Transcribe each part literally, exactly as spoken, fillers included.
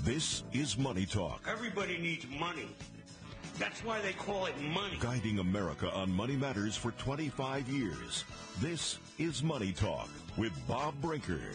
This is Money Talk. Everybody needs money. That's why they call it money. Guiding America on money matters for twenty-five years. This is Money Talk with Bob Brinker.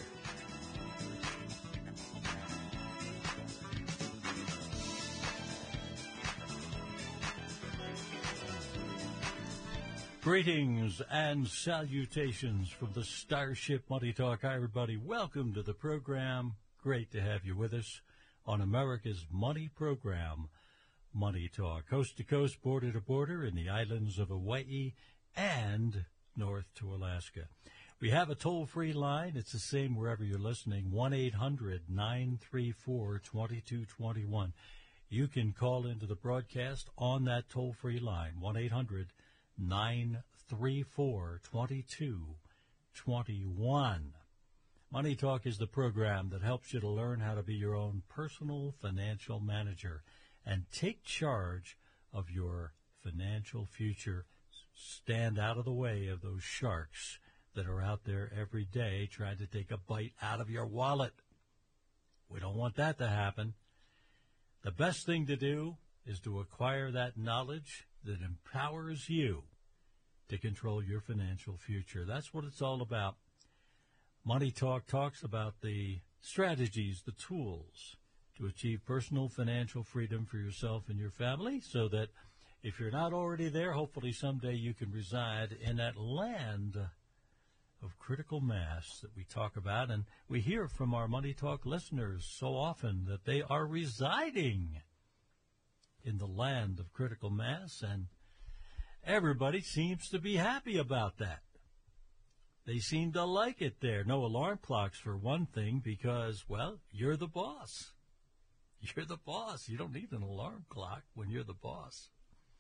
Greetings and salutations from the Starship Money Talk. Hi, everybody. Welcome to the program. Great to have you with us on America's money program, Money Talk, coast to coast, border to border, in the islands of Hawaii and north to Alaska. We have a toll-free line. It's the same wherever you're listening, one eight hundred nine three four two two two one. You can call into the broadcast on that toll-free line, one eight hundred nine three four two two two one. Money Talk is the program that helps you to learn how to be your own personal financial manager and take charge of your financial future. Stand out of the way of those sharks that are out there every day trying to take a bite out of your wallet. We don't want that to happen. The best thing to do is to acquire that knowledge that empowers you to control your financial future. That's what it's all about. Money Talk talks about the strategies, the tools to achieve personal financial freedom for yourself and your family, so that if you're not already there, hopefully someday you can reside in that land of critical mass that we talk about. And we hear from our Money Talk listeners so often that they are residing in the land of critical mass, and everybody seems to be happy about that. They seem to like it there. No alarm clocks, for one thing, because, well, you're the boss. You're the boss. You don't need an alarm clock when you're the boss.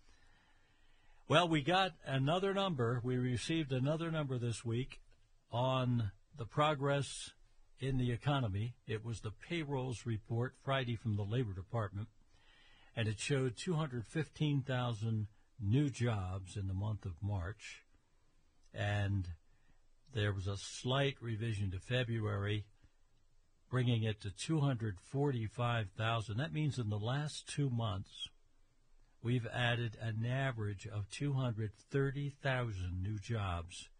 Well, we got another number. We received another number this week on the progress in the economy. It was the payrolls report Friday from the Labor Department, and it showed two hundred fifteen thousand new jobs in the month of March, and there was a slight revision to February, bringing it to two hundred forty-five thousand. That means in the last two months, we've added an average of two hundred thirty thousand new jobs.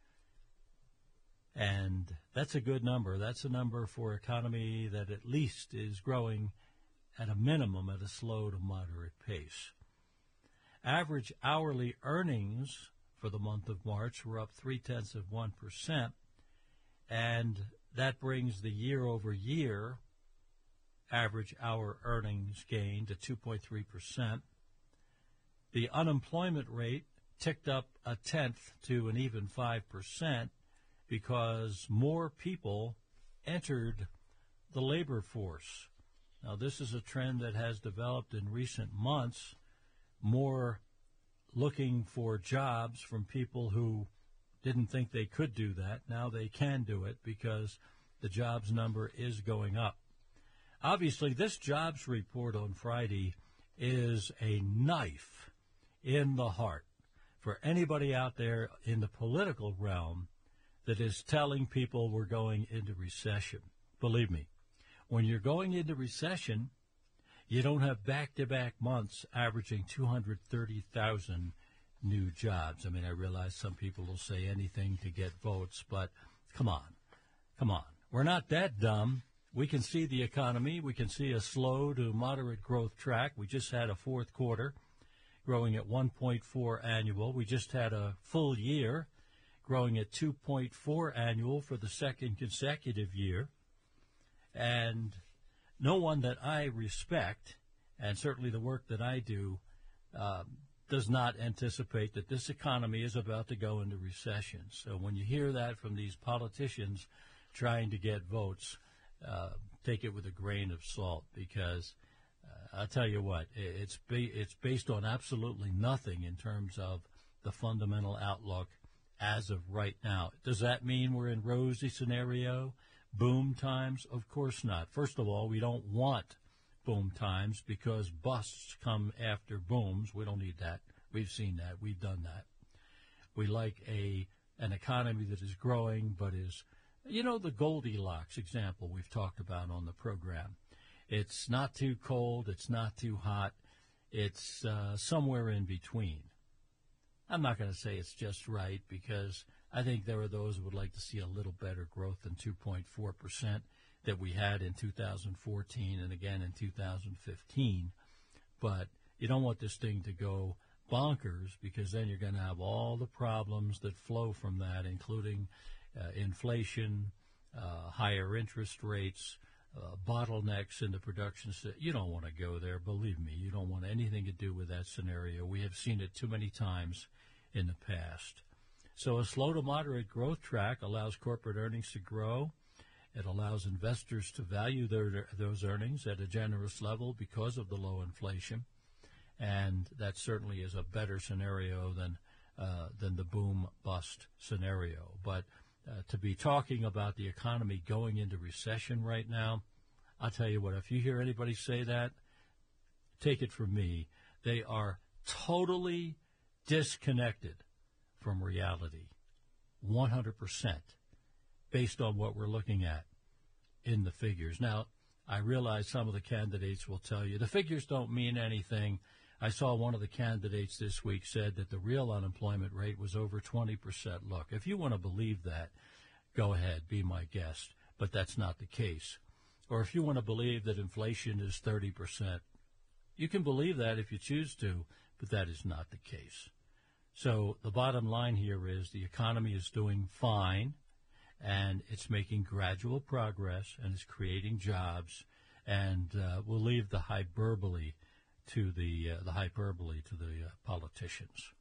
And that's a good number. That's a number for an economy that at least is growing at a minimum at a slow to moderate pace. Average hourly earnings for the month of March were up three-tenths of one percent, and that brings the year-over-year average hour earnings gain to two point three percent. The unemployment rate ticked up a tenth to an even five percent because more people entered the labor force. Now, this is a trend that has developed in recent months, more looking for jobs from people who didn't think they could do that. Now they can do it because the jobs number is going up. Obviously, this jobs report on Friday is a knife in the heart for anybody out there in the political realm that is telling people we're going into recession. Believe me, when you're going into recession, you don't have back-to-back months averaging two hundred thirty thousand new jobs. I mean, I realize some people will say anything to get votes, but come on, come on. We're not that dumb. We can see the economy. We can see a slow to moderate growth track. We just had a fourth quarter growing at one point four annual. We just had a full year growing at two point four annual for the second consecutive year. And no one that I respect, and certainly the work that I do, uh, does not anticipate that this economy is about to go into recession. So when you hear that from these politicians trying to get votes, uh, take it with a grain of salt, because uh, I'll tell you what, it's ba- it's based on absolutely nothing in terms of the fundamental outlook as of right now. Does that mean we're in rosy scenario? Boom times? Of course not. First of all, we don't want boom times because busts come after booms. We don't need that. We've seen that. We've done that. We like a an economy that is growing but is, you know, the Goldilocks example we've talked about on the program. It's not too cold. It's not too hot. It's uh, somewhere in between. I'm not going to say it's just right because I think there are those who would like to see a little better growth than two point four percent that we had in two thousand fourteen and again in two thousand fifteen. But you don't want this thing to go bonkers because then you're going to have all the problems that flow from that, including uh, inflation, uh, higher interest rates, uh, bottlenecks in the production. You don't want to go there. Believe me, you don't want anything to do with that scenario. We have seen it too many times in the past. So a slow to moderate growth track allows corporate earnings to grow. It allows investors to value their, those earnings at a generous level because of the low inflation. And that certainly is a better scenario than uh, than the boom-bust scenario. But uh, to be talking about the economy going into recession right now, I'll tell you what, if you hear anybody say that, take it from me, they are totally disconnected from reality, one hundred percent, based on what we're looking at in the figures. Now, I realize some of the candidates will tell you the figures don't mean anything. I saw one of the candidates this week said that the real unemployment rate was over twenty percent. Look, if you want to believe that, go ahead, be my guest, but that's not the case. Or if you want to believe that inflation is thirty percent, you can believe that if you choose to, but that is not the case. So the bottom line here is the economy is doing fine, and it's making gradual progress, and it's creating jobs, and uh, we'll leave the hyperbole to the uh, the hyperbole to the uh, politicians.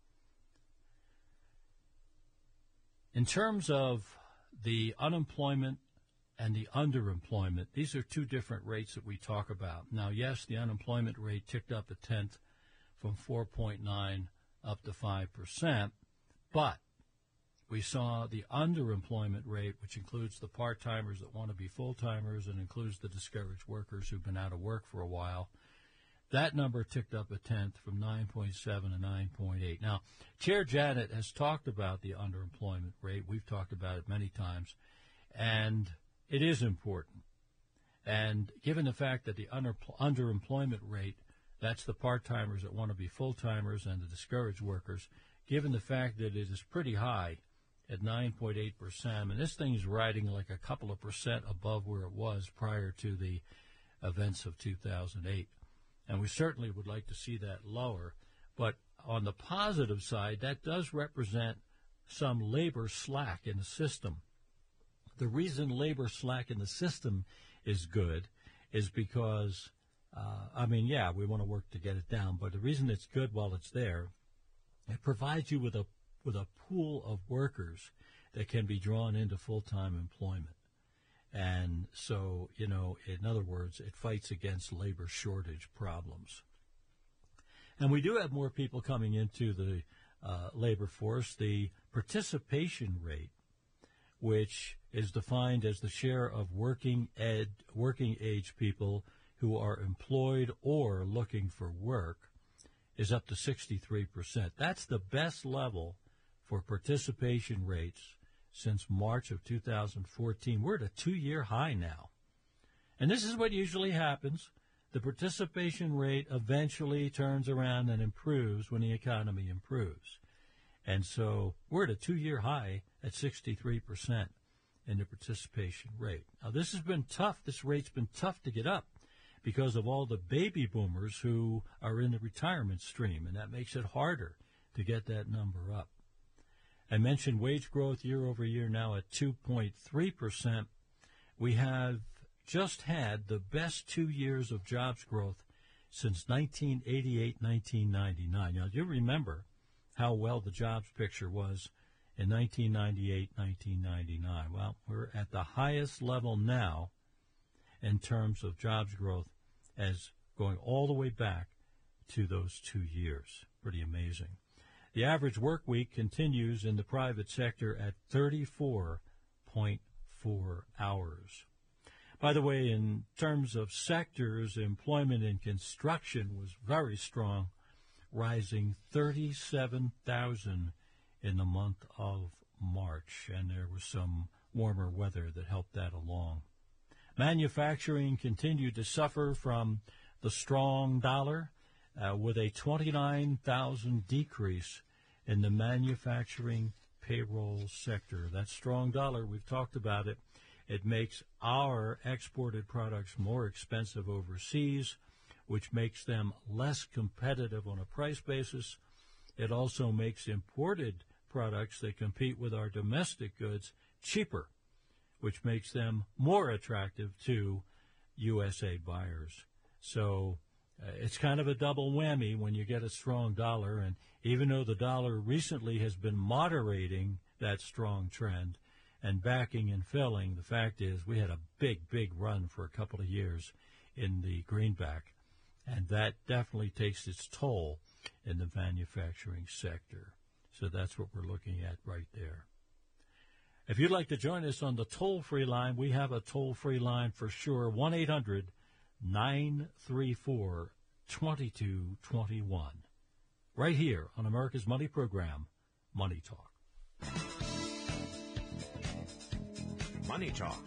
In terms of the unemployment and the underemployment, these are two different rates that we talk about. Now, yes, the unemployment rate ticked up a tenth from four point nine up to five percent, but we saw the underemployment rate, which includes the part-timers that want to be full-timers and includes the discouraged workers who've been out of work for a while. That number ticked up a tenth from nine point seven to nine point eight. Now, Chair Janet has talked about the underemployment rate. We've talked about it many times, and it is important. And given the fact that the under, underemployment rate, that's the part-timers that want to be full-timers and the discouraged workers, given the fact that it is pretty high at nine point eight percent, and this thing is riding like a couple of percent above where it was prior to the events of two thousand eight. And we certainly would like to see that lower. But on the positive side, that does represent some labor slack in the system. The reason labor slack in the system is good is because, uh, I mean, yeah, we want to work to get it down, but the reason it's good while it's there, it provides you with a with a pool of workers that can be drawn into full-time employment. And so, you know, in other words, it fights against labor shortage problems. And we do have more people coming into the uh, labor force. The participation rate, which is defined as the share of working ed, working age people who are employed or looking for work, is up to sixty-three percent. That's the best level for participation rates since March of two thousand fourteen. We're at a two-year high now. And this is what usually happens. The participation rate eventually turns around and improves when the economy improves. And so we're at a two-year high at sixty-three percent in the participation rate. Now, this has been tough. This rate's been tough to get up because of all the baby boomers who are in the retirement stream, and that makes it harder to get that number up. I mentioned wage growth year over year now at two point three percent. We have just had the best two years of jobs growth since nineteen eighty-eight, nineteen ninety-nine. Now, do you remember how well the jobs picture was in nineteen ninety-eight, nineteen ninety-nine? Well, we're at the highest level now in terms of jobs growth as going all the way back to those two years. Pretty amazing. The average work week continues in the private sector at thirty-four point four hours. By the way, in terms of sectors, employment in construction was very strong, rising thirty-seven thousand in the month of March, and there was some warmer weather that helped that along. Manufacturing continued to suffer from the strong dollar, uh, with a twenty-nine thousand decrease in the manufacturing payroll sector. That strong dollar, we've talked about it, it makes our exported products more expensive overseas, which makes them less competitive on a price basis. It also makes imported products that compete with our domestic goods cheaper, which makes them more attractive to U S A buyers. So uh, it's kind of a double whammy when you get a strong dollar, and even though the dollar recently has been moderating that strong trend and backing and filling, the fact is we had a big, big run for a couple of years in the greenback, and that definitely takes its toll in the manufacturing sector. So that's what we're looking at right there. If you'd like to join us on the toll-free line, we have a toll-free line for sure, one eight hundred nine three four two two two one. Right here on America's Money Program, Money Talk. Money Talk.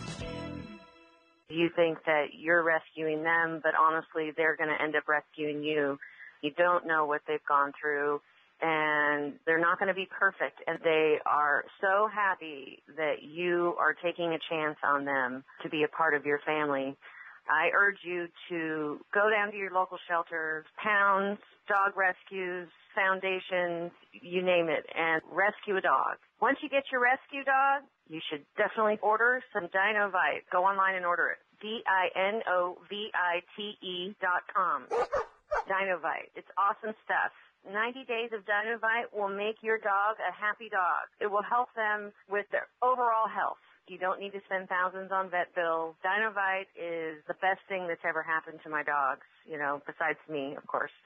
You think that you're rescuing them, but honestly, they're going to end up rescuing you. You don't know what they've gone through, and they're not going to be perfect. And they are so happy that you are taking a chance on them to be a part of your family. I urge you to go down to your local shelters, pounds, dog rescues, foundations, you name it, and rescue a dog. Once you get your rescue dog, you should definitely order some Dinovite. Go online and order it. D I N O V I T E dot com. Dinovite. It's awesome stuff. ninety days of Dinovite will make your dog a happy dog. It will help them with their overall health. You don't need to spend thousands on vet bills. Dinovite is the best thing that's ever happened to my dogs, you know, besides me, of course.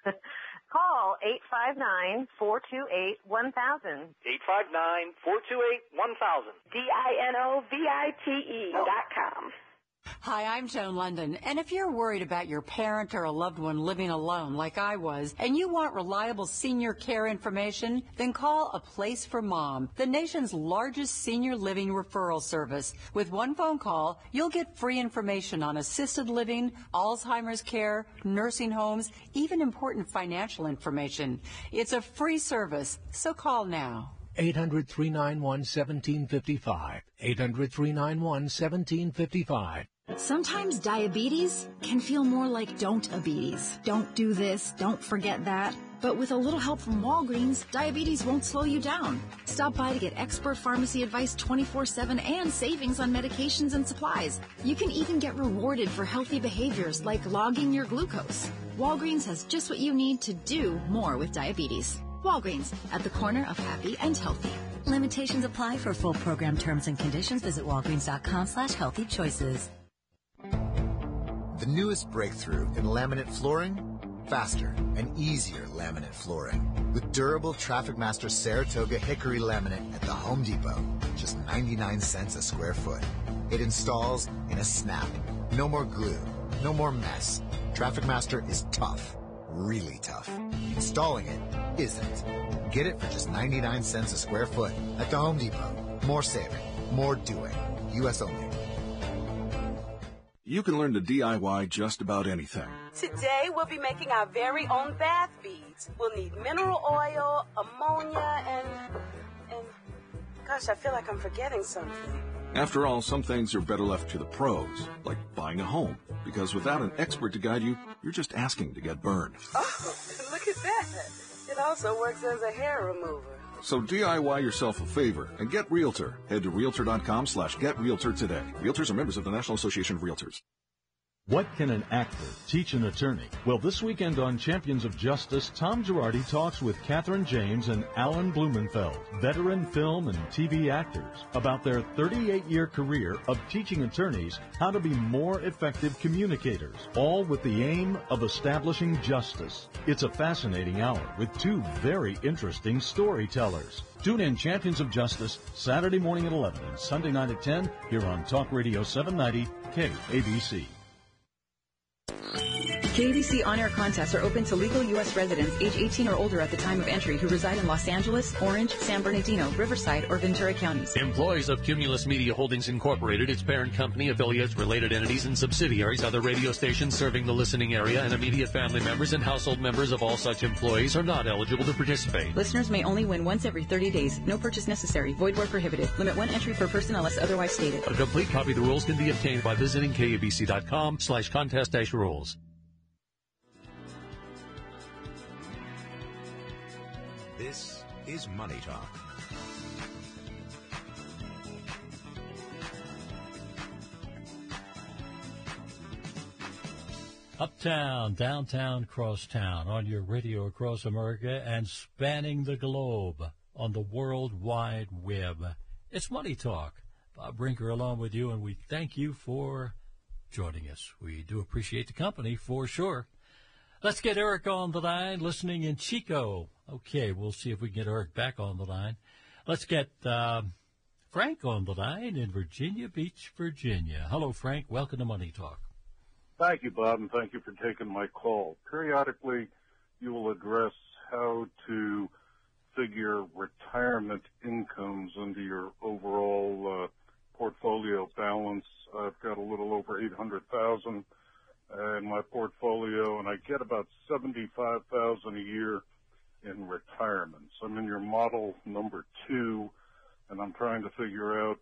Call eight five nine, four two eight, one thousand. eight five nine, four two eight, one thousand. D I N O V I T E dot com. Hi, I'm Joan London, and if you're worried about your parent or a loved one living alone like I was, and you want reliable senior care information, then call A Place for Mom, the nation's largest senior living referral service. With one phone call, you'll get free information on assisted living, Alzheimer's care, nursing homes, even important financial information. It's a free service, so call now. eight hundred, three nine one, one seven five five. eight hundred, three nine one, one seven five five. Sometimes diabetes can feel more like don't-abetes. Don't do this, don't forget that. But with a little help from Walgreens, diabetes won't slow you down. Stop by to get expert pharmacy advice twenty-four seven and savings on medications and supplies. You can even get rewarded for healthy behaviors like logging your glucose. Walgreens has just what you need to do more with diabetes. Walgreens, at the corner of happy and healthy. Limitations apply. For full program terms and conditions, visit walgreens.com slash healthy choices. The newest breakthrough in laminate flooring? Faster and easier laminate flooring. With durable TrafficMaster Saratoga Hickory laminate at the Home Depot. Just ninety-nine cents a square foot. It installs in a snap. No more glue. No more mess. TrafficMaster is tough. Really tough. Installing it isn't. Get it for just ninety-nine cents a square foot at the Home Depot. More saving. More doing. U S only. You can learn to D I Y just about anything. Today, we'll be making our very own bath beads. We'll need mineral oil, ammonia, and... and... Gosh, I feel like I'm forgetting something. After all, some things are better left to the pros, like buying a home. Because without an expert to guide you, you're just asking to get burned. Oh, look at that. It also works as a hair remover. So D I Y yourself a favor and get Realtor. Head to Realtor.com slash get Realtor today. Realtors are members of the National Association of Realtors. What can an actor teach an attorney? Well, this weekend on Champions of Justice, Tom Girardi talks with Catherine James and Alan Blumenfeld, veteran film and T V actors, about their thirty-eight-year career of teaching attorneys how to be more effective communicators, all with the aim of establishing justice. It's a fascinating hour with two very interesting storytellers. Tune in Champions of Justice, Saturday morning at eleven and Sunday night at ten, here on Talk Radio seven ninety K A B C. K A B C on-air contests are open to legal U S residents age eighteen or older at the time of entry who reside in Los Angeles, Orange, San Bernardino, Riverside, or Ventura counties. Employees of Cumulus Media Holdings Incorporated, its parent company, affiliates, related entities, and subsidiaries, other radio stations serving the listening area, and immediate family members and household members of all such employees are not eligible to participate. Listeners may only win once every thirty days. No purchase necessary. Void where prohibited. Limit one entry per person unless otherwise stated. A complete copy of the rules can be obtained by visiting kabc.com slash contest dash rules. This is Money Talk. Uptown, downtown, crosstown, on your radio across America and spanning the globe on the World Wide Web. It's Money Talk. Bob Brinker along with you, and we thank you for joining us. We do appreciate the company, for sure. Let's get Eric on the line, listening in Chico. Okay, we'll see if we can get Eric back on the line. Let's get uh, Frank on the line in Virginia Beach, Virginia. Hello, Frank. Welcome to Money Talk. Thank you, Bob, and thank you for taking my call. Periodically, you will address how to figure retirement incomes into your overall uh, portfolio balance. I've got a little over eight hundred thousand dollars in my portfolio, and I get about seventy-five thousand dollars a year in retirements. I'm in your model number two, and I'm trying to figure out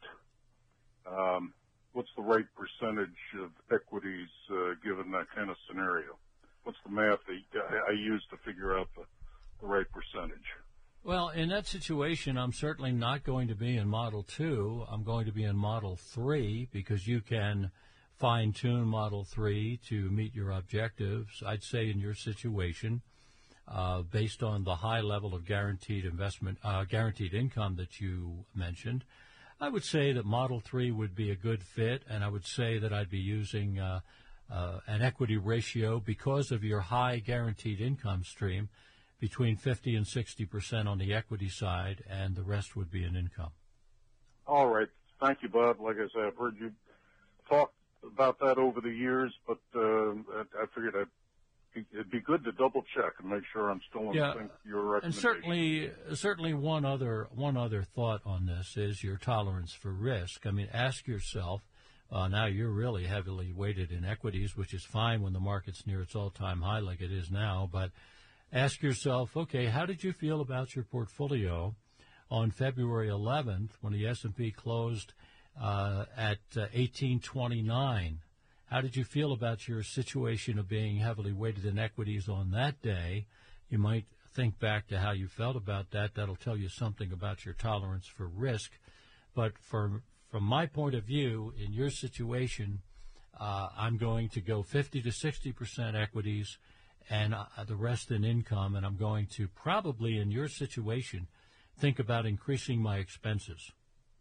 um, what's the right percentage of equities uh, given that kind of scenario. What's the math that I use to figure out the, the right percentage? Well, in that situation, I'm certainly not going to be in Model two. I'm going to be in Model three because you can fine-tune Model three to meet your objectives. I'd say in your situation, uh, based on the high level of guaranteed investment, uh, guaranteed income that you mentioned, I would say that Model three would be a good fit, and I would say that I'd be using uh, uh, an equity ratio because of your high guaranteed income stream between fifty and sixty percent on the equity side, and the rest would be an income. All right. Thank you, Bob. Like I said, I've heard you talk about that over the years, but uh, I figured I'd, it'd be good to double check and make sure I'm still in Yeah, sync with your recommendation. and certainly, certainly one other one other thought on this is your tolerance for risk. I mean, ask yourself. Uh, now you're really heavily weighted in equities, which is fine when the market's near its all-time high like it is now, but ask yourself, okay, how did you feel about your portfolio on February eleventh when the S and P closed uh, at uh, eighteen twenty-nine? How did you feel about your situation of being heavily weighted in equities on that day? You might think back to how you felt about that. That'll tell you something about your tolerance for risk. But for, from my point of view, in your situation, uh, I'm going to go fifty to sixty percent equities and uh, the rest in income, and I'm going to probably, in your situation, think about increasing my expenses.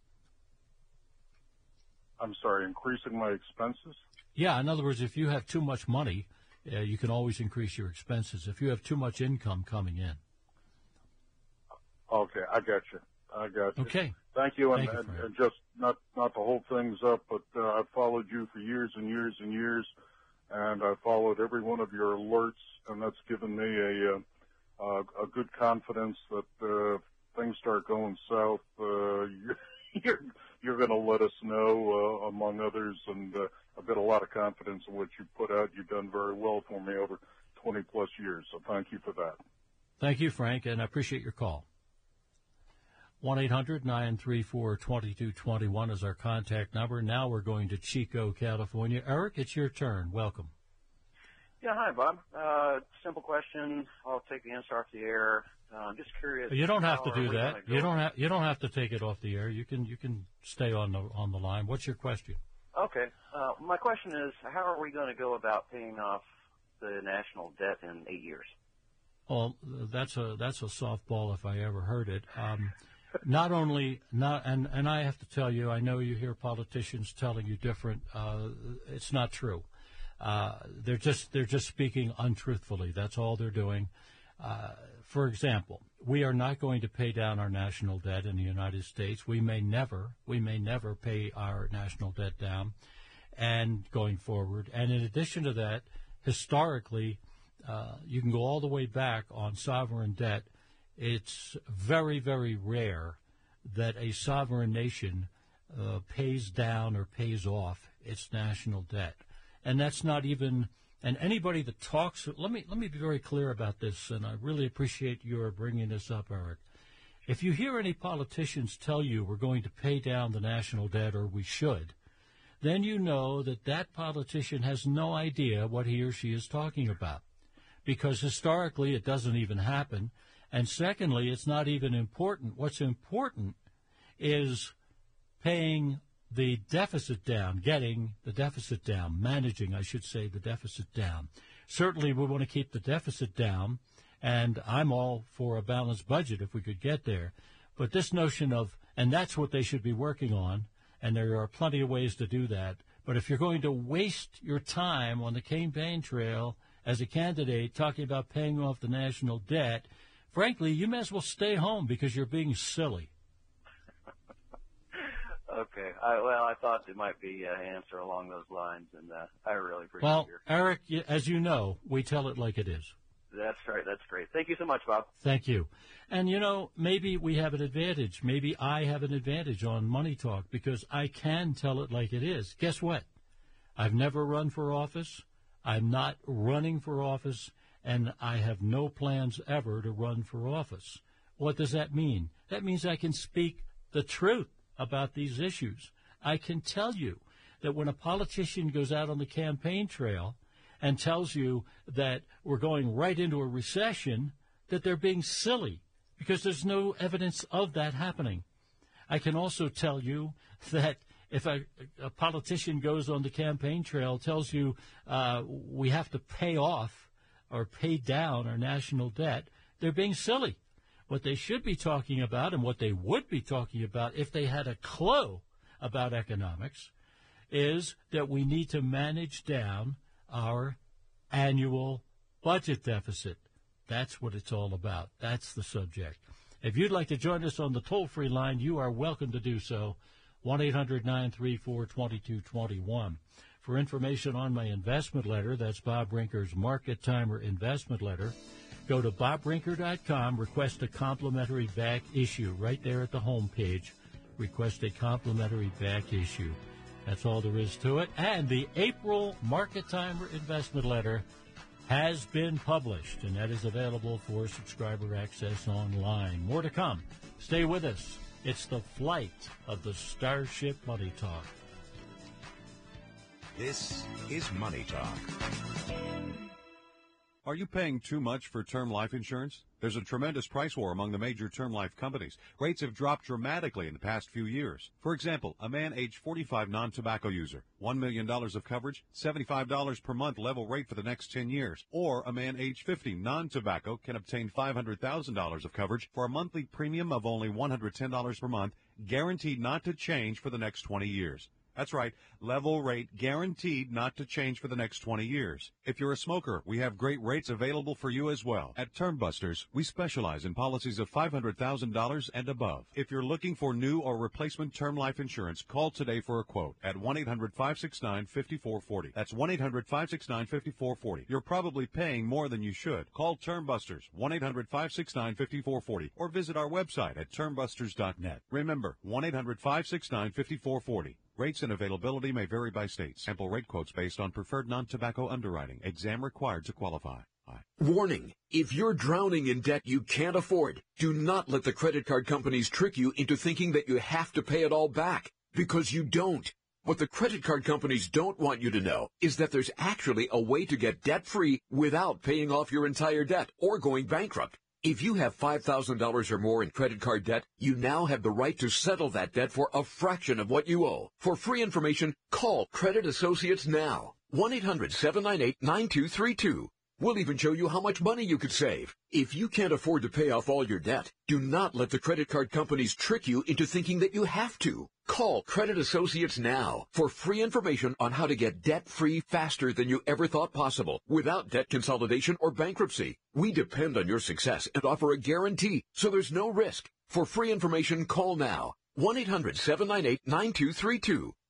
I'm sorry, increasing my expenses? Yeah, in other words, if you have too much money, uh, you can always increase your expenses. If you have too much income coming in. Okay, I got you. I got you. Okay. Thank you, and, Thank you, and, Frank. and just not not to hold things up, but uh, I've followed you for years and years and years, and I've followed every one of your alerts, and that's given me a uh, a good confidence that uh, things start going south. Uh, you're you're going to let us know, uh, among others, and uh, I've got a lot of confidence in what you put out. You've done very well for me over twenty plus years, so thank you for that. Thank you, Frank, and I appreciate your call. one eight hundred nine three four two two two one is our contact number. Now we're going to Chico, California. Eric, it's your turn. Welcome. Yeah, hi, Bob. Uh, simple question. I'll take the answer off the air. Uh, I'm just curious. You don't have to how do are we that. gonna go- You don't have you don't have to take it off the air. You can you can stay on the on the line. What's your question? Okay. Uh, my question is, how are we going to go about paying off the national debt in eight years? Well, that's a that's a softball if I ever heard it. Um, not only not and and I have to tell you, I know you hear politicians telling you different. Uh, it's not true. Uh, they're just they're just speaking untruthfully. That's all they're doing. Uh, for example, we are not going to pay down our national debt in the United States. We may never we may never pay our national debt down, and going forward. And in addition to that, historically, uh, you can go all the way back on sovereign debt. It's very, very rare that a sovereign nation uh, pays down or pays off its national debt. And that's not even, and anybody that talks, let me, let me be very clear about this, and I really appreciate your bringing this up, Eric. If you hear any politicians tell you we're going to pay down the national debt or we should, then you know that that politician has no idea what he or she is talking about. Because historically it doesn't even happen. And secondly, it's not even important. What's important is paying the deficit down, getting the deficit down, managing, I should say, the deficit down. Certainly we want to keep the deficit down, and I'm all for a balanced budget if we could get there. But this notion of, and that's what they should be working on, and there are plenty of ways to do that. But if you're going to waste your time on the campaign trail as a candidate talking about paying off the national debt, frankly, you may as well stay home because you're being silly. Okay. I, well, I thought there might be an answer along those lines, and uh, I really appreciate well, your... Well, Eric, as you know, we tell it like it is. That's right. That's great. Thank you so much, Bob. Thank you. And, you know, maybe we have an advantage. Maybe I have an advantage on Money Talk because I can tell it like it is. Guess what? I've never run for office. I'm not running for office. And I have no plans ever to run for office. What does that mean? That means I can speak the truth about these issues. I can tell you that when a politician goes out on the campaign trail and tells you that we're going right into a recession, that they're being silly because there's no evidence of that happening. I can also tell you that if a, a politician goes on the campaign trail, tells you uh, we have to pay off or pay down our national debt, they're being silly. What they should be talking about and what they would be talking about if they had a clue about economics is that we need to manage down our annual budget deficit. That's what it's all about. That's the subject. If you'd like to join us on the toll-free line, you are welcome to do so, one eight hundred nine three four two two two one. For information on my investment letter, that's Bob Brinker's Market Timer Investment Letter, go to bob brinker dot com, request a complimentary back issue right there at the home page. Request a complimentary back issue. That's all there is to it. And the April Market Timer Investment Letter has been published, and that is available for subscriber access online. More to come. Stay with us. It's the flight of the Starship Money Talk. This is Money Talk. Are you paying too much for term life insurance? There's a tremendous price war among the major term life companies. Rates have dropped dramatically in the past few years. For example, a man age forty-five non-tobacco user, one million dollars of coverage, seventy-five dollars per month level rate for the next ten years. Or a man age fifty non-tobacco can obtain five hundred thousand dollars of coverage for a monthly premium of only one hundred ten dollars per month, guaranteed not to change for the next twenty years. That's right, level rate guaranteed not to change for the next twenty years. If you're a smoker, we have great rates available for you as well. At Term Busters, we specialize in policies of five hundred thousand dollars and above. If you're looking for new or replacement term life insurance, call today for a quote at one eight hundred five six nine five four four zero. That's one eight hundred five six nine five four four zero. You're probably paying more than you should. Call Term Busters, one eight hundred five six nine five four four zero, or visit our website at term busters dot net. Remember, one eight hundred five six nine five four four zero. Rates and availability may vary by state. Sample rate quotes based on preferred non-tobacco underwriting. Exam required to qualify. Warning, if you're drowning in debt you can't afford, do not let the credit card companies trick you into thinking that you have to pay it all back, because you don't. What the credit card companies don't want you to know is that there's actually a way to get debt-free without paying off your entire debt or going bankrupt. If you have five thousand dollars or more in credit card debt, you now have the right to settle that debt for a fraction of what you owe. For free information, call Credit Associates now. one eight hundred seven nine eight nine two three two. We'll even show you how much money you could save. If you can't afford to pay off all your debt, do not let the credit card companies trick you into thinking that you have to. Call Credit Associates now for free information on how to get debt-free faster than you ever thought possible without debt consolidation or bankruptcy. We depend on your success and offer a guarantee, so there's no risk. For free information, call now. one eight hundred seven nine eight nine two three two.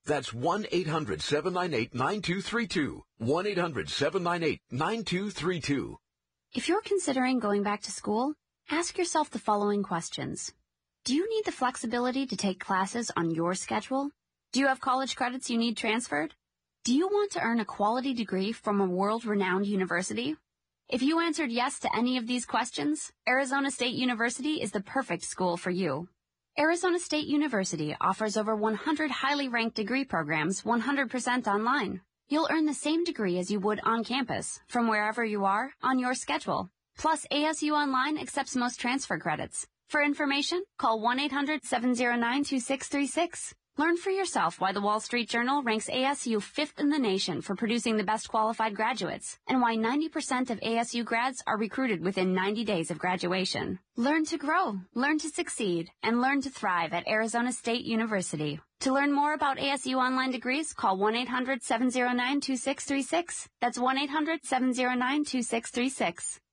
That's one eight hundred seven nine eight nine two three two. one eight hundred seven nine eight nine two three two. If you're considering going back to school, ask yourself the following questions. Do you need the flexibility to take classes on your schedule? Do you have college credits you need transferred? Do you want to earn a quality degree from a world-renowned university? If you answered yes to any of these questions, Arizona State University is the perfect school for you. Arizona State University offers over one hundred highly ranked degree programs one hundred percent online. You'll earn the same degree as you would on campus, from wherever you are, on your schedule. Plus, A S U Online accepts most transfer credits. For information, call one eight hundred seven oh nine two six three six. Learn for yourself why the Wall Street Journal ranks A S U fifth in the nation for producing the best qualified graduates, and why ninety percent of A S U grads are recruited within ninety days of graduation. Learn to grow, learn to succeed, and learn to thrive at Arizona State University. To learn more about A S U online degrees, call one eight hundred seven oh nine two six three six. That's one eight hundred seven oh nine two six three six.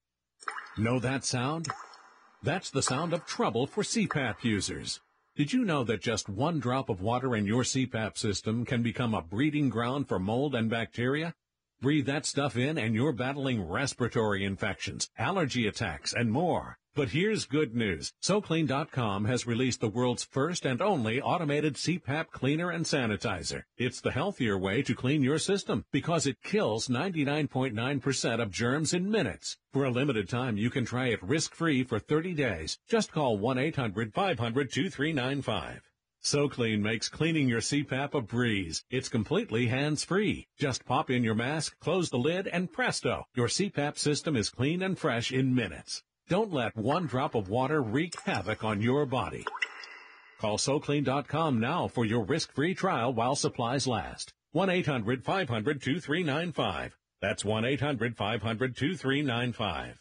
Know that sound? That's the sound of trouble for C PAP users. Did you know that just one drop of water in your C PAP system can become a breeding ground for mold and bacteria? Breathe that stuff in and you're battling respiratory infections, allergy attacks, and more. But here's good news. So Clean dot com has released the world's first and only automated C PAP cleaner and sanitizer. It's the healthier way to clean your system because it kills ninety-nine point nine percent of germs in minutes. For a limited time, you can try it risk-free for thirty days. Just call one eight hundred five hundred two three nine five. So Clean makes cleaning your C PAP a breeze. It's completely hands-free. Just pop in your mask, close the lid, and presto, your C PAP system is clean and fresh in minutes. Don't let one drop of water wreak havoc on your body. Call So Clean dot com now for your risk-free trial while supplies last. one eight hundred five hundred two three nine five. That's one eight hundred five hundred two three nine five.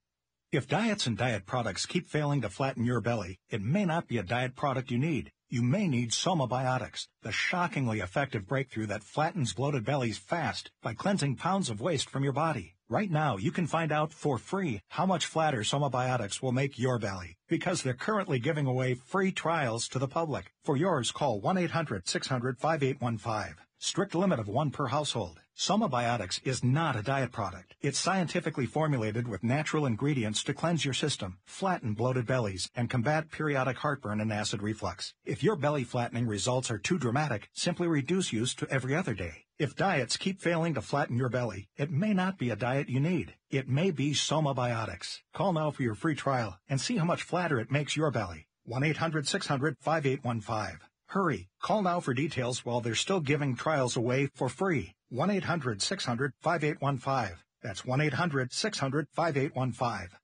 If diets and diet products keep failing to flatten your belly, it may not be a diet product you need. You may need Somabiotics, the shockingly effective breakthrough that flattens bloated bellies fast by cleansing pounds of waste from your body. Right now, you can find out for free how much flatter Somabiotics will make your belly, because they're currently giving away free trials to the public. For yours, call one eight hundred six hundred five eight one five. Strict limit of one per household. Somabiotics is not a diet product. It's scientifically formulated with natural ingredients to cleanse your system, flatten bloated bellies, and combat periodic heartburn and acid reflux. If your belly flattening results are too dramatic, simply reduce use to every other day. If diets keep failing to flatten your belly, it may not be a diet you need. It may be Somabiotics. Call now for your free trial and see how much flatter it makes your belly. one eight hundred six hundred five eight one five. Hurry. Call now for details while they're still giving trials away for free. one eight hundred six hundred five eight one five. That's one eight hundred six hundred five eight one five.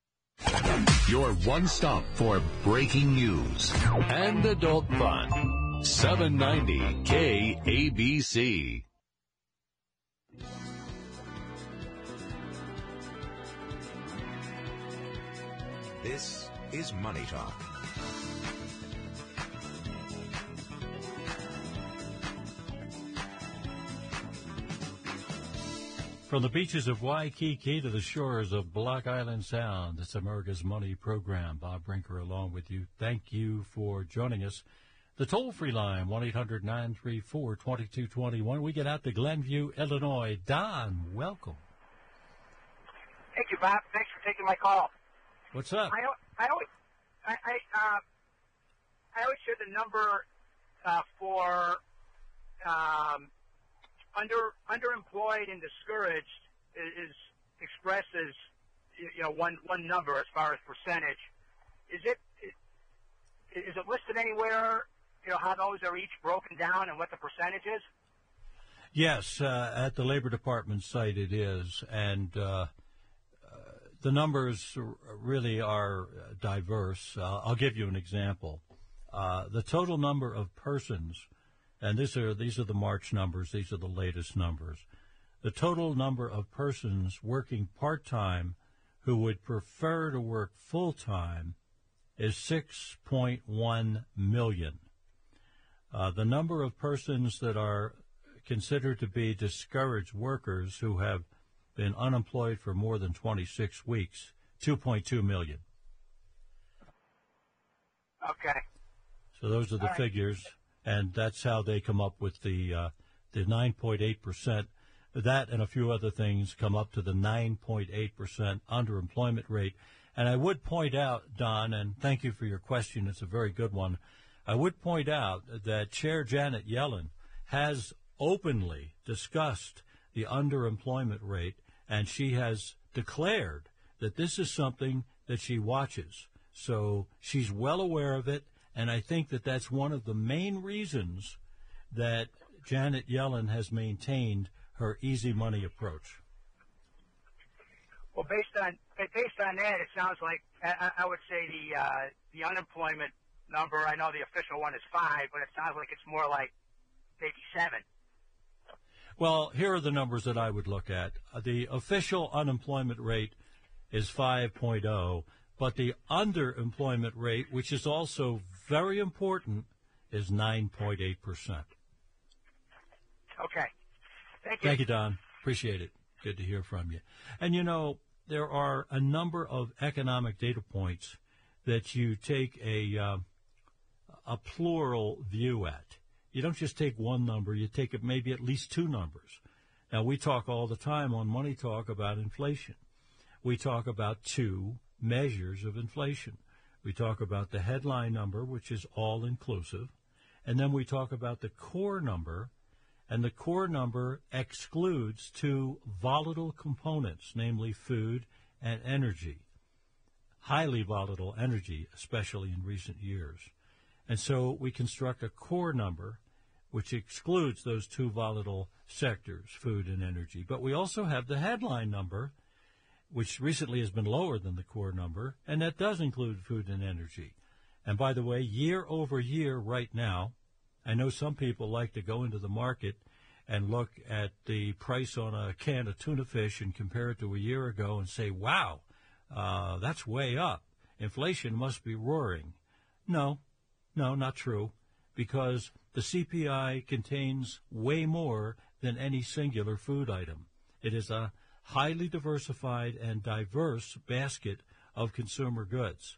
Your one stop for breaking news and adult fun. seven ninety K A B C. This is Money Talk. From the beaches of Waikiki to the shores of Block Island Sound, it's America's Money Program. Bob Brinker along with you. Thank you for joining us. The toll-free line, one eight hundred nine three four two two two one. We get out to Glenview, Illinois. Don, welcome. Thank you, Bob. Thanks for taking my call. What's up? I, I always, I, I, uh, I always share the number uh, for um, under underemployed and discouraged is, is expressed as you know one one number as far as percentage. Is it is it listed anywhere? You know how those are each broken down and what the percentage is? Yes, uh, at the Labor Department site it is, and. Uh, The numbers really are diverse. Uh, I'll give you an example. Uh, the total number of persons, and these are these are the March numbers. These are the latest numbers. The total number of persons working part-time who would prefer to work full-time is six point one million. Uh, the number of persons that are considered to be discouraged workers who have been unemployed for more than twenty-six weeks, two point two million. Okay. So those are the All right. figures. and that's how they come up with the uh, the nine point eight percent. That and a few other things come up to the nine point eight percent underemployment rate. And I would point out, Don, and thank you for your question, it's a very good one, I would point out that Chair Janet Yellen has openly discussed the underemployment rate, and she has declared that this is something that she watches. So she's well aware of it, and I think that that's one of the main reasons that Janet Yellen has maintained her easy money approach. Well, based on based on that, it sounds like I, I would say the uh, the unemployment number. I know the official one is five, but it sounds like it's more like maybe seven. Well, here are the numbers that I would look at. Uh, the official unemployment rate is five point oh, but the underemployment rate, which is also very important, is nine point eight percent. Okay. Thank you. Thank you, Don. Appreciate it. Good to hear from you. And, you know, there are a number of economic data points that you take a uh, a plural view at. You don't just take one number. You take it maybe at least two numbers. Now, we talk all the time on Money Talk about inflation. We talk about two measures of inflation. We talk about the headline number, which is all-inclusive, and then we talk about the core number, and the core number excludes two volatile components, namely food and energy, highly volatile energy, especially in recent years. And so we construct a core number which excludes those two volatile sectors, food and energy. But we also have the headline number, which recently has been lower than the core number, and that does include food and energy. And by the way, year over year right now, I know some people like to go into the market and look at the price on a can of tuna fish and compare it to a year ago and say, wow, uh, that's way up. Inflation must be roaring. No, no, not true, because the C P I contains way more than any singular food item. It is a highly diversified and diverse basket of consumer goods.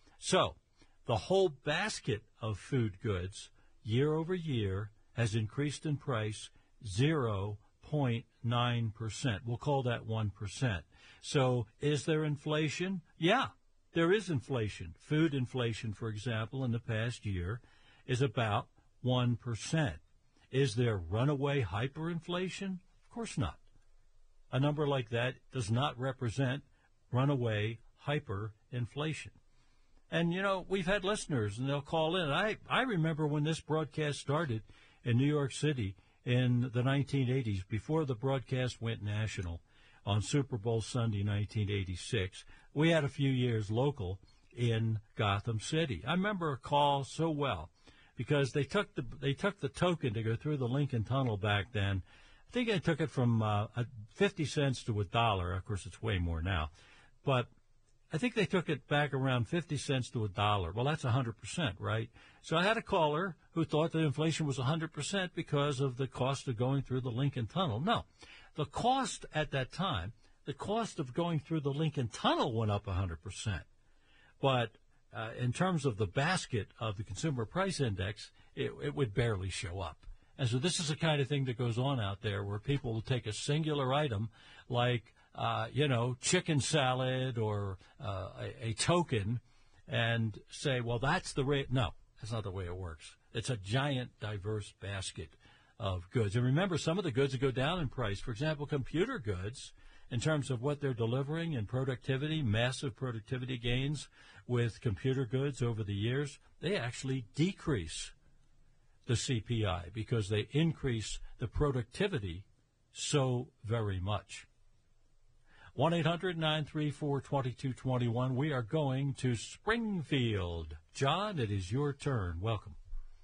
So the whole basket of food goods year over year has increased in price zero point nine percent. We'll call that one percent. So is there inflation? Yeah, there is inflation. Food inflation, for example, in the past year is about one percent. Is there runaway hyperinflation? Of course not. A number like that does not represent runaway hyperinflation. And, you know, we've had listeners, and they'll call in. I, I remember when this broadcast started in New York City in the nineteen eighties, before the broadcast went national on Super Bowl Sunday, nineteen eighty-six. We had a few years local in Gotham City. I remember a call so well because they took the they took the token to go through the Lincoln Tunnel back then. I think they took it from uh, fifty cents to a dollar. Of course, it's way more now. But I think they took it back around fifty cents to a dollar. Well, that's one hundred percent, right? So I had a caller who thought that inflation was one hundred percent because of the cost of going through the Lincoln Tunnel. No, the cost at that time, the cost of going through the Lincoln Tunnel went up one hundred percent. But uh, in terms of the basket of the Consumer Price Index, it, it would barely show up. And so this is the kind of thing that goes on out there where people will take a singular item like, uh, you know, chicken salad or uh, a, a token and say, well, that's the rate. No, that's not the way it works. It's a giant, diverse basket of goods. And remember, some of the goods that go down in price, for example, computer goods, in terms of what they're delivering in productivity, massive productivity gains with computer goods over the years, they actually decrease the C P I because they increase the productivity so very much. one eight hundred nine three four two two two one. We are going to Springfield. John, it is your turn. Welcome.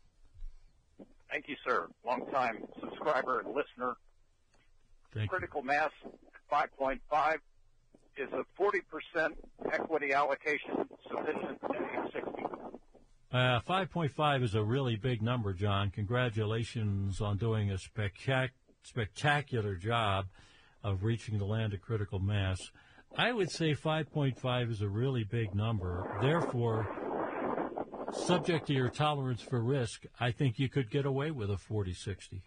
Thank you, sir. Long-time subscriber and listener. Thank Critical you. Mass five point five is a forty percent equity allocation sufficient at age sixty. Uh, five point five is a really big number, John. Congratulations on doing a spectac- spectacular job of reaching the land of critical mass. I would say five point five is a really big number. Therefore, subject to your tolerance for risk, I think you could get away with a forty sixty.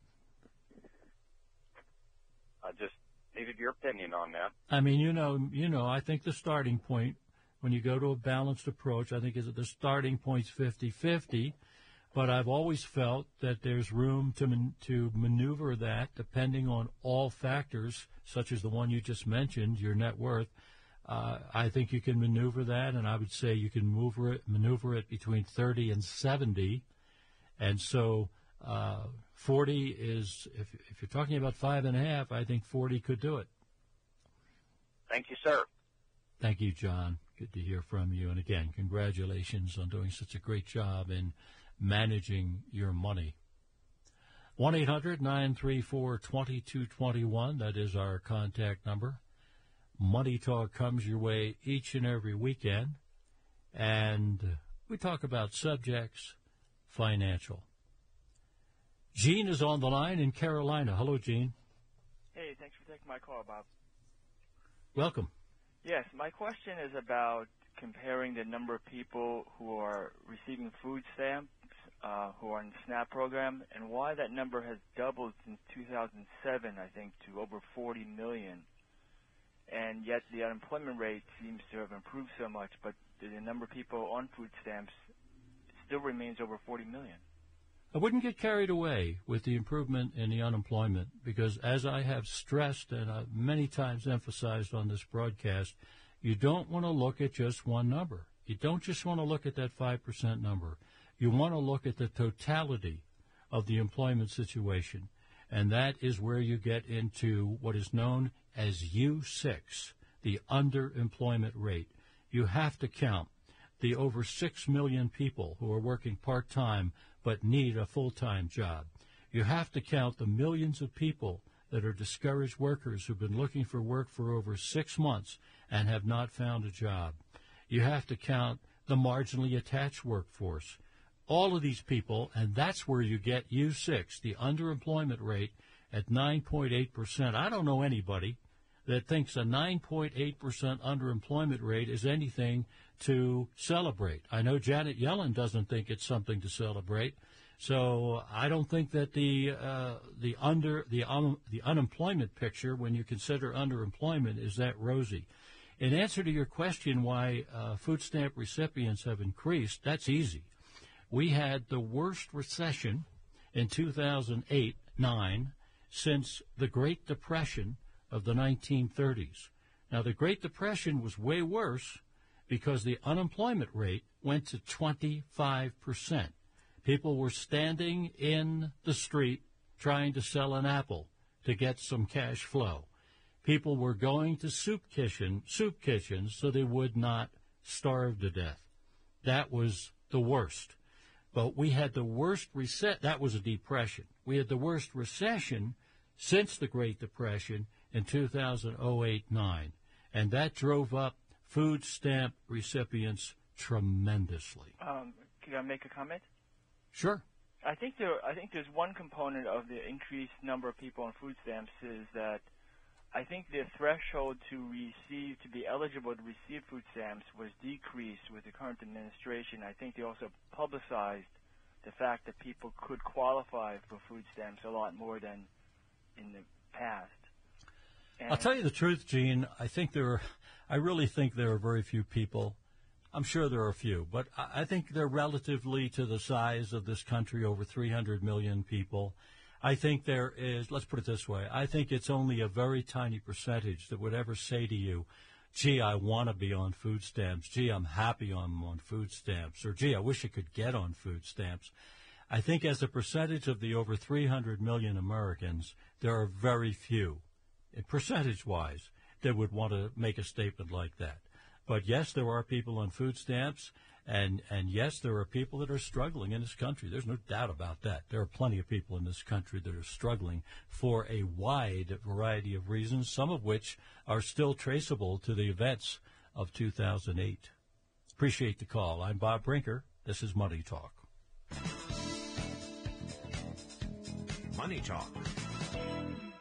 I just needed your opinion on that. I mean, you know, you know, I think the starting point, when you go to a balanced approach, I think is that the starting point's fifty-fifty, but I've always felt that there's room to man, to maneuver that depending on all factors, such as the one you just mentioned, your net worth. Uh, I think you can maneuver that, and I would say you can maneuver it, maneuver it between thirty and seventy, and so uh, forty is, if, if you're talking about five and a half, I think forty could do it. Thank you, sir. Thank you, John. Good to hear from you. And again, congratulations on doing such a great job in managing your money. one eight hundred nine three four two two two one, that is our contact number. Money Talk comes your way each and every weekend, and we talk about subjects financial. Gene is on the line in Carolina. Hello, Gene. Hey, thanks for taking my call, Bob. Welcome. Yes, my question is about comparing the number of people who are receiving food stamps, uh, who are in the SNAP program, and why that number has doubled since two thousand seven, I think, to over forty million. And yet the unemployment rate seems to have improved so much, but the number of people on food stamps still remains over forty million. I wouldn't get carried away with the improvement in the unemployment because, as I have stressed and I've many times emphasized on this broadcast, you don't want to look at just one number. You don't just want to look at that five percent number. You want to look at the totality of the employment situation, and that is where you get into what is known as U six, the underemployment rate. You have to count the over six million people who are working part-time but need a full-time job. You have to count the millions of people that are discouraged workers who've been looking for work for over six months and have not found a job. You have to count the marginally attached workforce. All of these people, and that's where you get U six, the underemployment rate, at nine point eight percent. I don't know anybody that thinks a nine point eight percent underemployment rate is anything to celebrate. I know Janet Yellen doesn't think it's something to celebrate. So I don't think that the uh, the under the um, the unemployment picture, when you consider underemployment, is that rosy. In answer to your question, why uh, food stamp recipients have increased, that's easy. We had the worst recession in two thousand eight nine since the Great Depression of the nineteen thirties. Now, the Great Depression was way worse because the unemployment rate went to twenty-five percent. People were standing in the street trying to sell an apple to get some cash flow. People were going to soup kitchen, soup kitchens so they would not starve to death. That was the worst. But we had the worst reset. That was a depression. We had the worst recession since the Great Depression in two thousand eight nine, and that drove up food stamp recipients tremendously. Um, can I make a comment? Sure. I think there. I think there's one component of the increased number of people on food stamps is that I think the threshold to receive, to be eligible to receive food stamps was decreased with the current administration. I think they also publicized the fact that people could qualify for food stamps a lot more than in the past. And I'll tell you the truth, Gene. I think there are, I really think there are very few people. I'm sure there are a few, but I think they're relatively to the size of this country, over three hundred million people. I think there is, let's put it this way, I think it's only a very tiny percentage that would ever say to you, gee, I want to be on food stamps, gee, I'm happy I'm on food stamps, or gee, I wish I could get on food stamps. I think as a percentage of the over three hundred million Americans, there are very few, percentage-wise, that would want to make a statement like that. But yes, there are people on food stamps, and, and yes, there are people that are struggling in this country. There's no doubt about that. There are plenty of people in this country that are struggling for a wide variety of reasons, some of which are still traceable to the events of two thousand eight. Appreciate the call. I'm Bob Brinker. This is Money Talk. Money Talk.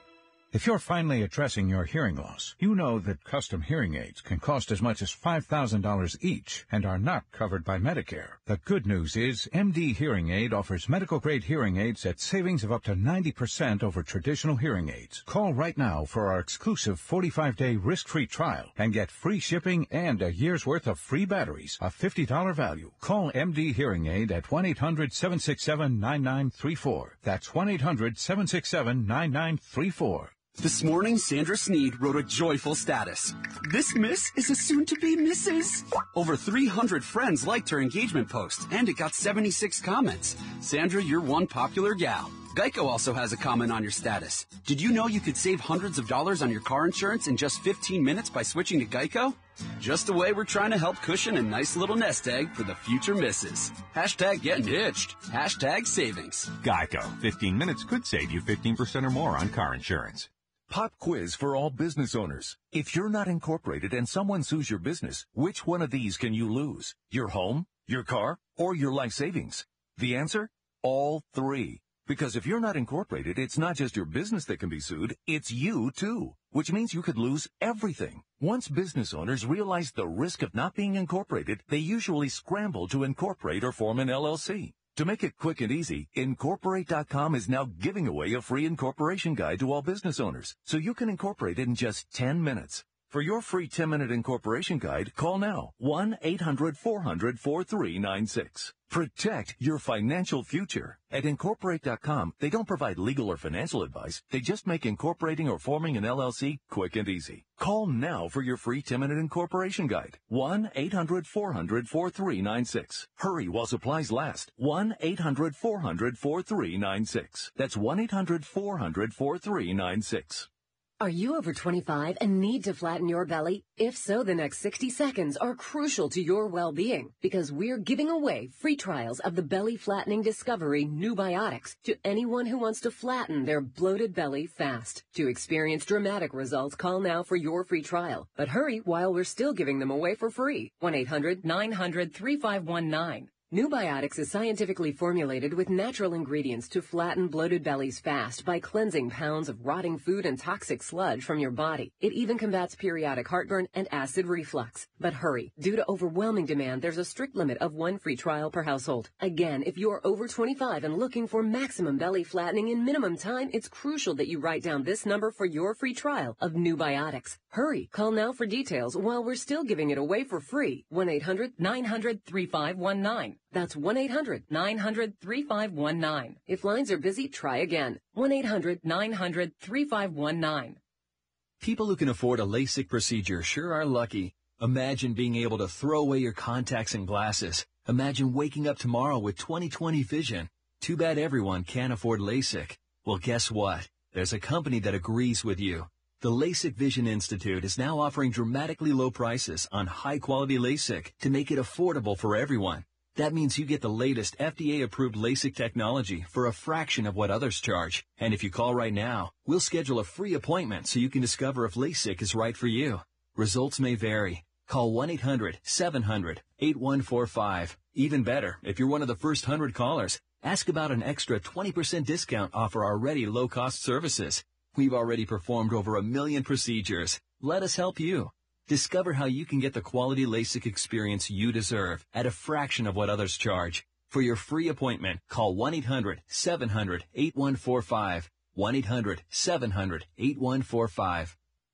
If you're finally addressing your hearing loss, you know that custom hearing aids can cost as much as five thousand dollars each and are not covered by Medicare. The good news is M D Hearing Aid offers medical-grade hearing aids at savings of up to ninety percent over traditional hearing aids. Call right now for our exclusive forty-five day risk-free trial and get free shipping and a year's worth of free batteries, a fifty dollars value. Call M D Hearing Aid at one eight hundred, seven six seven, nine nine three four. That's one eight hundred, seven six seven, nine nine three four. This morning, Sandra Sneed wrote a joyful status. This miss is a soon-to-be Missus Over three hundred friends liked her engagement post, and it got seventy-six comments. Sandra, you're one popular gal. Geico also has a comment on your status. Did you know you could save hundreds of dollars on your car insurance in just fifteen minutes by switching to Geico? Just a way we're trying to help cushion a nice little nest egg for the future missus. Hashtag getting hitched. Hashtag savings. Geico. fifteen minutes could save you fifteen percent or more on car insurance. Pop quiz for all business owners. If you're not incorporated and someone sues your business, which one of these can you lose? Your home, your car, or your life savings? The answer? All three. Because if you're not incorporated, it's not just your business that can be sued, it's you too. Which means you could lose everything. Once business owners realize the risk of not being incorporated, they usually scramble to incorporate or form an L L C. To make it quick and easy, Incorporate dot com is now giving away a free incorporation guide to all business owners, so you can incorporate in just ten minutes. For your free ten minute incorporation guide, call now, one eight hundred, four hundred, forty-three ninety-six. Protect your financial future. At Incorporate dot com, they don't provide legal or financial advice. They just make incorporating or forming an L L C quick and easy. Call now for your free ten minute incorporation guide. one eight hundred, four hundred, forty-three ninety-six. Hurry while supplies last. one eight hundred, four hundred, forty-three ninety-six. That's one eight hundred, four hundred, forty-three ninety-six. Are you over twenty-five and need to flatten your belly? If so, the next sixty seconds are crucial to your well-being because we're giving away free trials of the belly flattening discovery New Biotics to anyone who wants to flatten their bloated belly fast. To experience dramatic results, call now for your free trial. But hurry while we're still giving them away for free. one eight hundred, nine hundred, three five one nine. New Biotics is scientifically formulated with natural ingredients to flatten bloated bellies fast by cleansing pounds of rotting food and toxic sludge from your body. It even combats periodic heartburn and acid reflux. But hurry. Due to overwhelming demand, there's a strict limit of one free trial per household. Again, if you're over twenty-five and looking for maximum belly flattening in minimum time, it's crucial that you write down this number for your free trial of New Biotics. Hurry. Call now for details while we're still giving it away for free. one eight hundred, nine hundred, three five one nine. That's one eight hundred, nine hundred, three five one nine. If lines are busy, try again. one eight hundred, nine hundred, three five one nine. People who can afford a LASIK procedure sure are lucky. Imagine being able to throw away your contacts and glasses. Imagine waking up tomorrow with twenty twenty vision. Too bad everyone can't afford LASIK. Well, guess what? There's a company that agrees with you. The LASIK Vision Institute is now offering dramatically low prices on high-quality LASIK to make it affordable for everyone. That means you get the latest F D A-approved LASIK technology for a fraction of what others charge. And if you call right now, we'll schedule a free appointment so you can discover if LASIK is right for you. Results may vary. Call one eight hundred, seven hundred, eight one four five. Even better, if you're one of the first one hundred callers, ask about an extra twenty percent discount off our already low-cost services. We've already performed over a million procedures. Let us help you. Discover how you can get the quality LASIK experience you deserve at a fraction of what others charge. For your free appointment, call one eight hundred, seven hundred, eight one four five. one eight hundred, seven hundred, eight one four five.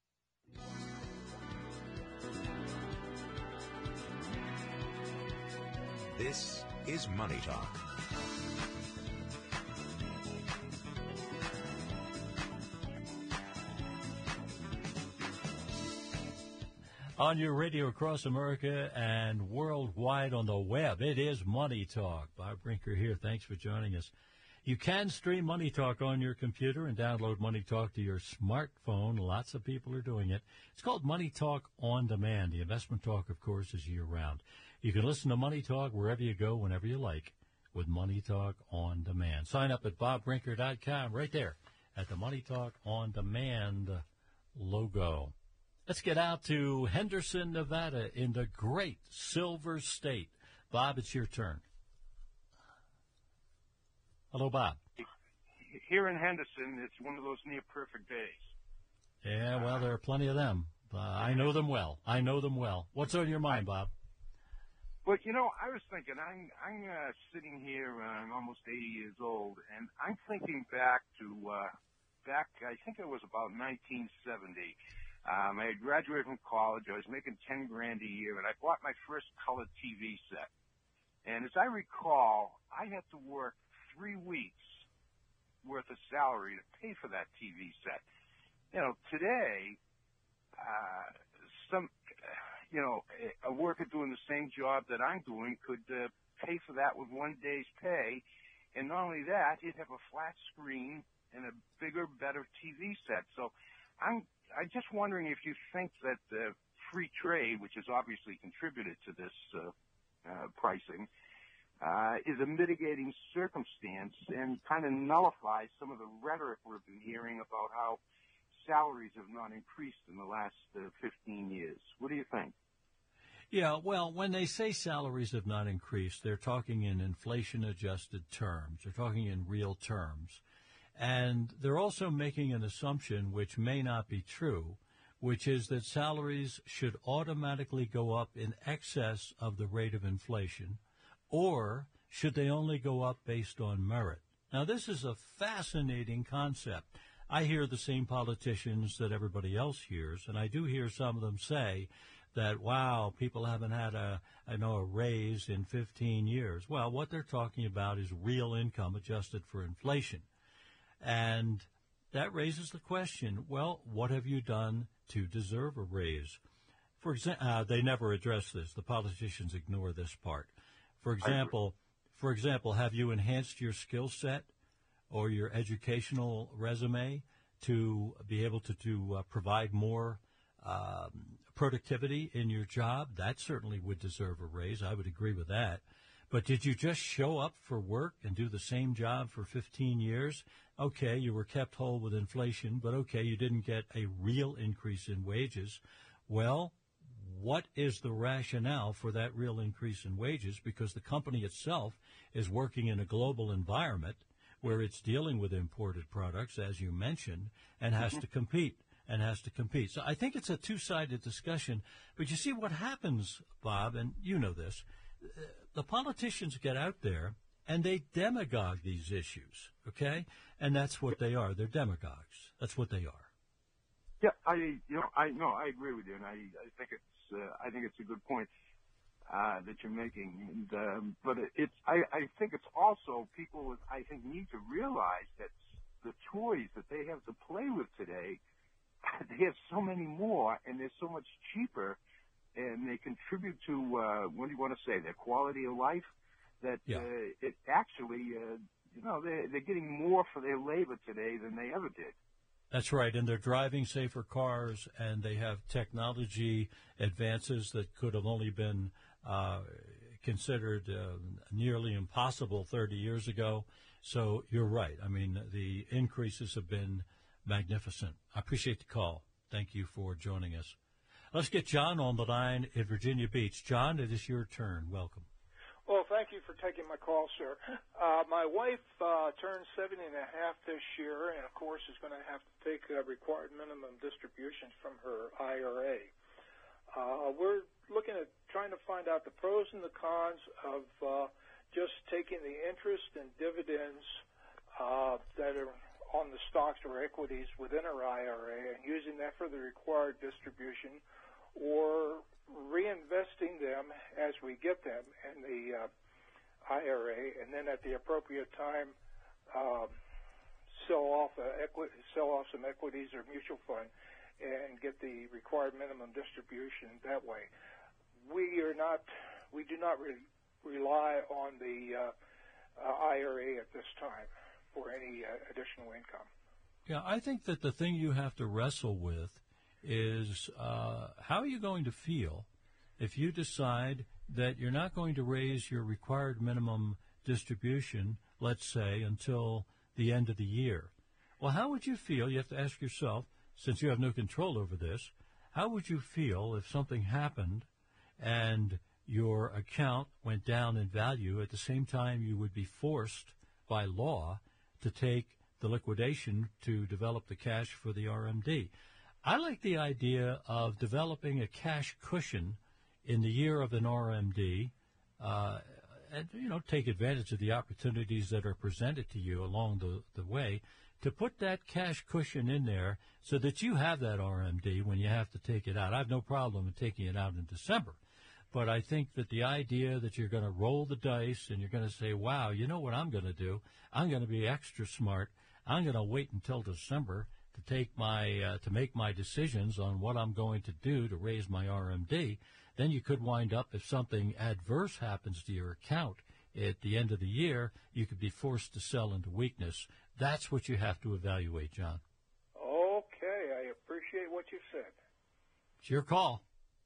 This is Money Talk. On your radio across America and worldwide on the web, it is Money Talk. Bob Brinker here. Thanks for joining us. You can stream Money Talk on your computer and download Money Talk to your smartphone. Lots of people are doing it. It's called Money Talk On Demand. The investment talk, of course, is year-round. You can listen to Money Talk wherever you go, whenever you like, with Money Talk On Demand. Sign up at bob brinker dot com right there at the Money Talk On Demand logo. Let's get out to Henderson, Nevada, in the great Silver State. Bob, it's your turn. Hello, Bob. Here in Henderson, it's one of those near-perfect days. Yeah, well, there are plenty of them. Uh, I know them well. I know them well. What's on your mind, Bob? Well, you know, I was thinking, I'm, I'm uh, sitting here, uh, I'm almost eighty years old, and I'm thinking back to, uh, back, I think it was about nineteen seventy. Um, I had graduated from college, I was making ten grand a year, and I bought my first color T V set. And as I recall, I had to work three weeks worth of salary to pay for that T V set. You know, today, uh, some, you know, a worker doing the same job that I'm doing could uh, pay for that with one day's pay. And not only that, he'd have a flat screen and a bigger, better T V set. So I'm, I'm just wondering if you think that uh, free trade, which has obviously contributed to this uh, uh, pricing, uh, is a mitigating circumstance and kind of nullifies some of the rhetoric we've been hearing about how salaries have not increased in the last uh, fifteen years. What do you think? Yeah, well, when they say salaries have not increased, they're talking in inflation-adjusted terms. They're talking in real terms. And they're also making an assumption, which may not be true, which is that salaries should automatically go up in excess of the rate of inflation, or should they only go up based on merit? Now, this is a fascinating concept. I hear the same politicians that everybody else hears, and I do hear some of them say that, wow, people haven't had a, I know, a raise in fifteen years. Well, what they're talking about is real income adjusted for inflation. And that raises the question, well, what have you done to deserve a raise? For example, uh, they never address this. The politicians ignore this part. For example, for example, have you enhanced your skill set or your educational resume to be able to, to uh, provide more um, productivity in your job? That certainly would deserve a raise. I would agree with that. But did you just show up for work and do the same job for fifteen years? Okay, you were kept whole with inflation, but okay, you didn't get a real increase in wages. Well, what is the rationale for that real increase in wages? Because the company itself is working in a global environment where it's dealing with imported products, as you mentioned, and has mm-hmm. to compete, and has to compete. So I think it's a two-sided discussion. But you see what happens, Bob, and you know this, the politicians get out there and they demagogue these issues, okay? And that's what they are. They're demagogues. That's what they are. Yeah, I, you know, I no, I agree with you, and I, I think it's, uh, I think it's a good point uh, that you're making. And, um, but it's, I, I think it's also people, I think, need to realize that the toys that they have to play with today, they have so many more, and they're so much cheaper, and they contribute to uh, what do you want to say, their quality of life. That yeah. uh, it actually, uh, you know, they're, they're getting more for their labor today than they ever did. That's right, and they're driving safer cars, and they have technology advances that could have only been uh, considered uh, nearly impossible thirty years ago. So you're right. I mean, the increases have been magnificent. I appreciate the call. Thank you for joining us. Let's get John on the line in Virginia Beach. John, it is your turn. Welcome. Well, thank you for taking my call, sir. Uh, my wife uh, turned seventy and a half this year, and of course is going to have to take uh, required minimum distributions from her I R A. Uh, we're looking at trying to find out the pros and the cons of uh, just taking the interest and dividends uh, that are on the stocks or equities within her I R A and using that for the required distribution, or reinvesting them as we get them in the uh, I R A, and then at the appropriate time um, sell off uh, equity, sell off some equities or mutual fund, and get the required minimum distribution that way. We are not, we do not re- rely on the uh, uh, I R A at this time for any uh, additional income. Yeah, I think that the thing you have to wrestle with is uh, how are you going to feel if you decide that you're not going to raise your required minimum distribution, let's say, until the end of the year? Well, how would you feel? You have to ask yourself, since you have no control over this, how would you feel if something happened and your account went down in value at the same time you would be forced by law to take the liquidation to develop the cash for the R M D? I like the idea of developing a cash cushion in the year of an R M D, uh, and, you know, take advantage of the opportunities that are presented to you along the, the way to put that cash cushion in there so that you have that R M D when you have to take it out. I have no problem in taking it out in December. But I think that the idea that you're going to roll the dice and you're going to say, wow, you know what I'm going to do? I'm going to be extra smart. I'm going to wait until December to take my uh, to make my decisions on what I'm going to do to raise my R M D. Then you could wind up, if something adverse happens to your account at the end of the year, you could be forced to sell into weakness. That's what you have to evaluate, John. Okay, I appreciate what you said. It's your call.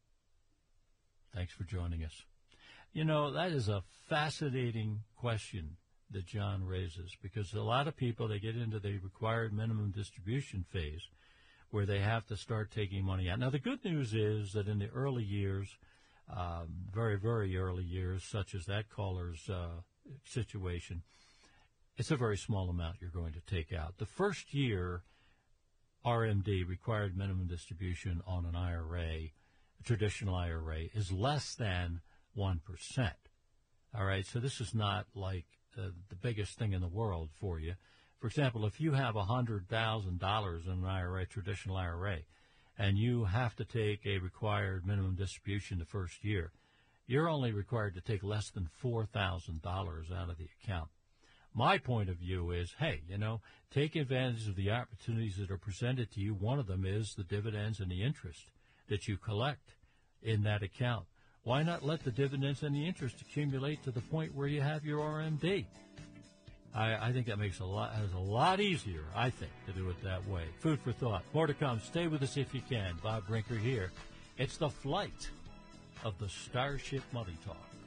Thanks for joining us. You know, that is a fascinating question that John raises, because a lot of people, they get into the required minimum distribution phase where they have to start taking money out. Now, the good news is that in the early years, um, very, very early years, such as that caller's uh, situation, it's a very small amount you're going to take out. The first year R M D, required minimum distribution, on an I R A, a traditional I R A, is less than one percent. All right, so this is not like uh, the biggest thing in the world for you. For example, if you have one hundred thousand dollars in an I R A, traditional I R A, and you have to take a required minimum distribution the first year, you're only required to take less than four thousand dollars out of the account. My point of view is, hey, you know, take advantage of the opportunities that are presented to you. One of them is the dividends and the interest that you collect in that account. Why not let the dividends and the interest accumulate to the point where you have your R M D? I, I think that makes a lot, is a lot easier, I think, to do it that way. Food for thought. More to come. Stay with us if you can. Bob Brinker here. It's the flight of the Starship Money Talk.